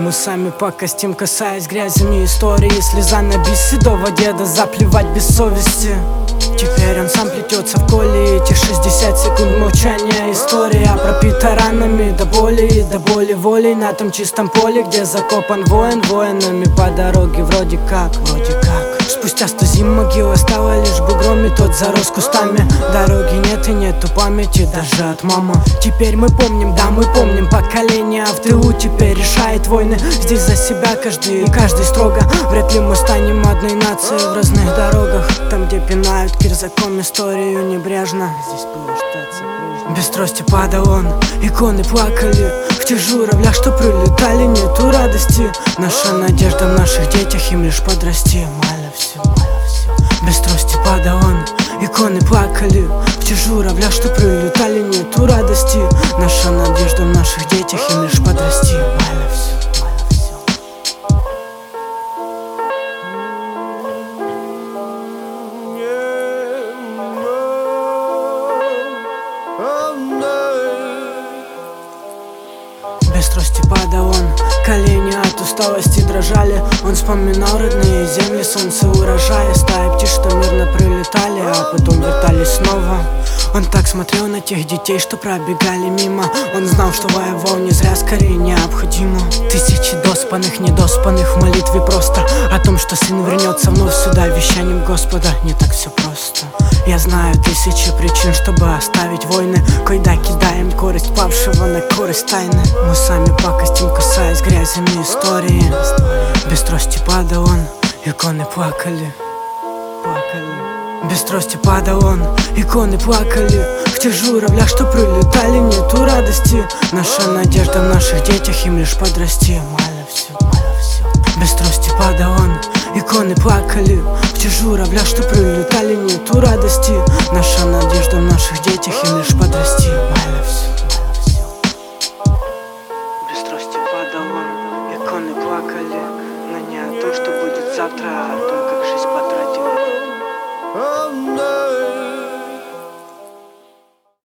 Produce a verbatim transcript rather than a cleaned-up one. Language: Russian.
Мы сами покостим, касаясь грязями истории. Слеза на бис седого деда, заплевать без совести. Теперь он сам плетется в коле. Эти шестьдесят секунд молчания. История пропита ранами до боли, до боли волей. На том чистом поле, где закопан воин воинами. По дороге вроде как, вроде как. Спустя сто зим могила стала лишь бугром, и тот зарос кустами. Дороги нет и нету памяти даже от мамы. Теперь мы помним, да мы помним. Поколение в тылу теперь решает войны. Здесь за себя каждый и каждый строго. Вряд ли мы станем одной нацией в разных дорогах. Там, где пинают кирзаком историю небрежно. Здесь было что-то прежде. Без трости падал он, иконы плакали. В тех журавлях, что прилетали, нету радости. Наша надежда в наших детях, им лишь подрасти. Мало все, мало все. Без трости падал он, иконы плакали. В тех журавлях, что прилетали, нету радости. Наша надежда в наших детях, им лишь подрасти. Мало все. Без трости падал он, колени от усталости дрожали. Он вспоминал родные земли, солнце урожая. Стаи птиц, что мирно прилетали, а потом вертались снова. Он так смотрел на тех детей, что пробегали мимо. Он знал, что воевал не зря, скорее необходимо. Тысячи доспанных, недоспанных в молитве просто о том, что сын вернется вновь сюда, вещанием Господа. Не так все просто. Я знаю тысячи причин, чтобы оставить войны. Когда кидаем корость павшего на корость тайны. Мы сами покостим, касаясь грязями истории. Без трости падал он, иконы плакали, плакали. Без трости падал он, иконы плакали. В тех журавлях, что прилетали, нету радости. Наша надежда в наших детях, им лишь подрасти. Мало все, мало все. Без трости падал он, иконы плакали. В тех журавлях, что прилетали, нету радости. Наша надежда в наших детях, им лишь подрасти. Мало все, мало все. Без трости падал он, иконы плакали. Но не о том, что будет завтра, а о том, как жизнь потратила. Oh no.